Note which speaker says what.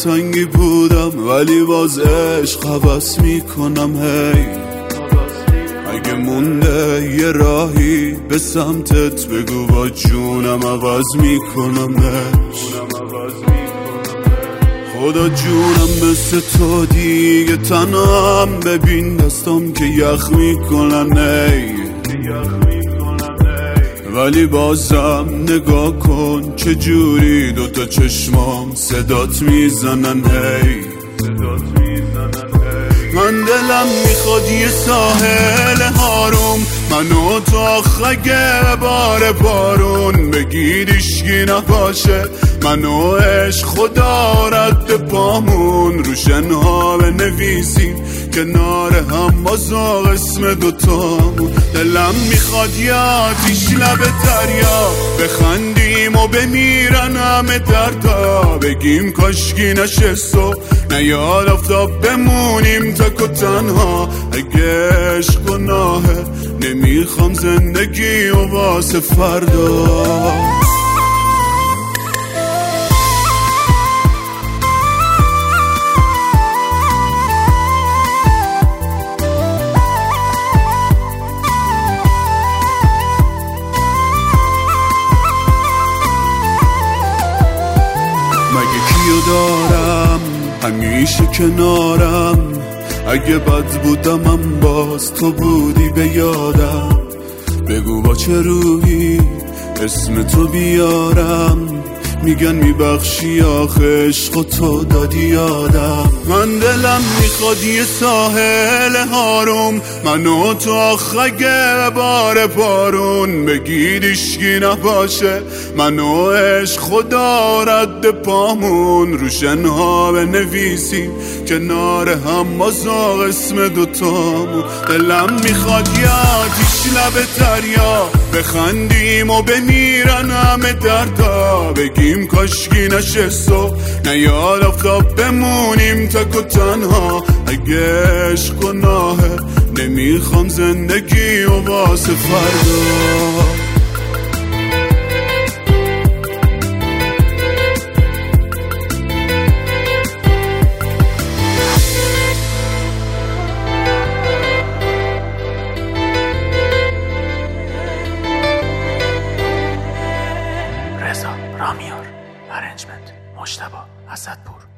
Speaker 1: دلتنگی بودم ولی باز عشق حوض میکنم. هی اگه مونده یه راهی به سمتت بگو با جونم عوض میکنمش. خدا جونم مثل تو دیگه تنم، ببین دستم که یخ میکنن. ولی بازم نگاه کن چه جوری دوتا چشمام صدات میزنن. من دلم میخواد یه ساحل هاروم، منو تو آخه بار بارون بگیر اشکی نباشه، منو عشق خدا رد پامون رو شنها بنویسیم کنار هم با ذوق اسم دوتامون. دلم میخواد یه آتیش لب دریا بخندیم و بمیرن همه دردا، بگیم کاشکی نشست و نیاد آفتاب بمونیم تک و تنها. اگه عشق گناهه نمیخوام زندگی و واسه فردا. مگه کیو دارم همیشه کنارم، اگه بد بودم باز تو بودی به یادم. بگو با چه روحی اسم تو بیارم، میگن میبخشی آخه عشق تو دادی یادم. من دلم میخواد یه ساحل هاروم، منو تو آخه بار بارون بگید اشکی نباشه، منو عشق خدا رد پامون رو شنها بنویسیم کنار هم با ذوق اسم دوتامون. دلم میخواد یه آتیش لب دریا بخندیم و بمیرن همه دردا، بگیم کاشکی نشست و نیاد آفتاب بمونیم تک و تنها. اگه عشق گناهه نمیخوام زندگی و واسه فردا.
Speaker 2: رضا رامیار، ارنجمنت مجتبی اسدپور.